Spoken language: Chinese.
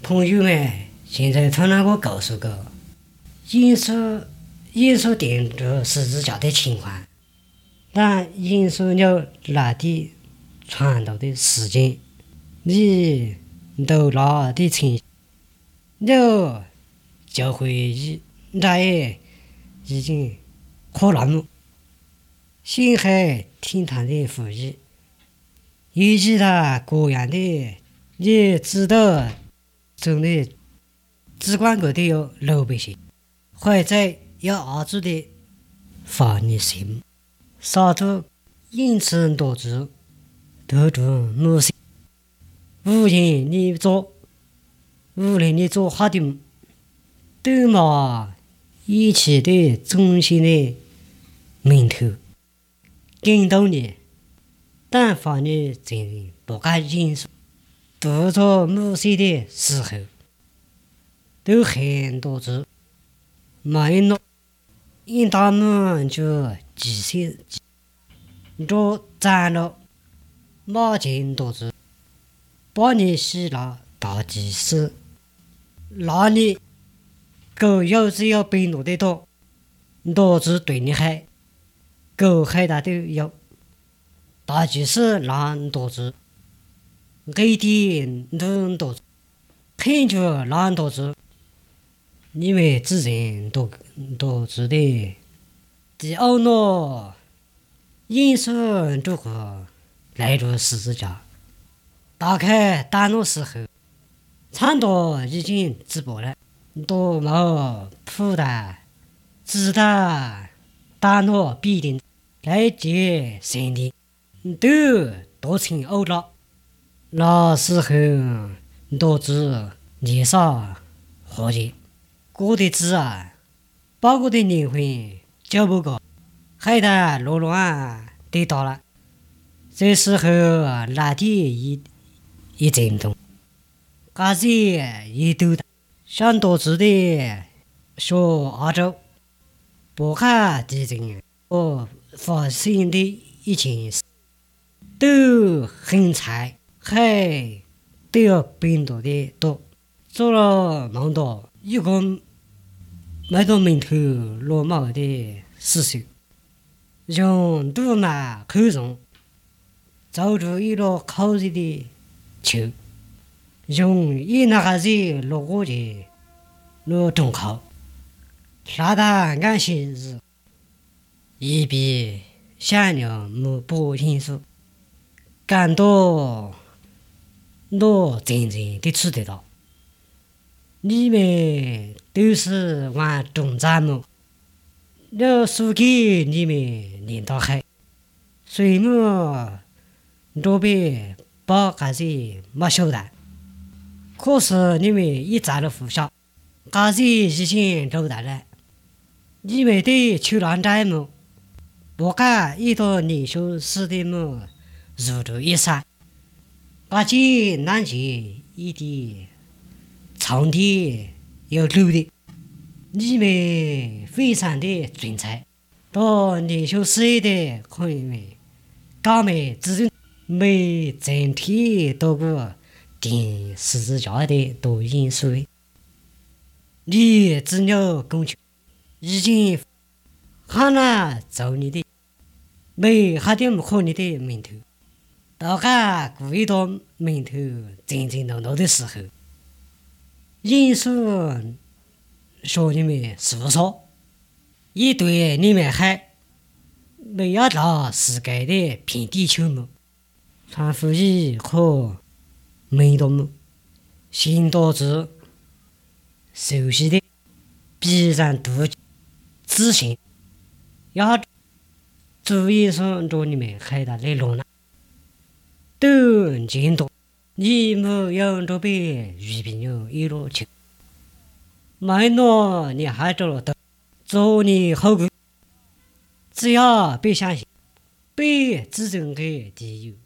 朋友们现在通常我告诉个因素定着十字架的情况，但因素了那的传道的时间，你都那的情，了教会那也已经可能了。星海听他的呼吁，以及他各样的，你知道中的只管个的有老百姓，或者要阿主的发你心，杀出因此多知，得着母性，无论你做好的，都嘛一起的中心的名头。感动你，但凡你真不敢忍受，读着母系的时候，都很多次，没弄，因他们就记些，着攒了，马前多次，把你洗了大祭司，那你狗要是要被奴的多，多次对你害。狗害他都有，大祭司难多子，给的能多子，很久难多子，你们自然多子的，第二呢，因素这个来着十字架，打开大脑时候，差不多已经直播了，都没负担，知道大脑必定。来接身体都多成欧了，那时候都知年少活着，过的子啊，把我的灵魂交不过，害得乱得到了。这时候那地一震动，嘎子一抖的，想多知的说阿周，不看地震发生的一件事都很惨，还都要病毒的多，做了蛮多一个没到名头落毛的事情，用杜马口中造出一个烤热的球，用一那个子落过去落中考，杀他安心日。一比想了没保险数，感到我真正的吃得到。你们都是玩中战么？要输给你们领导海，谁么都被把嘎子没晓得。可是你们一砸了副校，嘎子已经周大了。你们得去乱战么？不敢一到领袖死的么，如出一山，把这南极一地长的有路的，你们非常的精彩，到领袖死的可以没，搞没自己没整体多个定十字架的多因素，你只有工具已经很难走你的。没还点可你的名头，大概故意到名头正正当当的时候，因素说你们是不错，一对你们还没有到世界的平地球么，传福音和没多么，新多子熟悉的必然度自信，要。注意上着你们害得来乱了，都见多，你们用着被鱼病有一路去，没诺你还着了的，做你后果，只要别相信，别自尊给地有。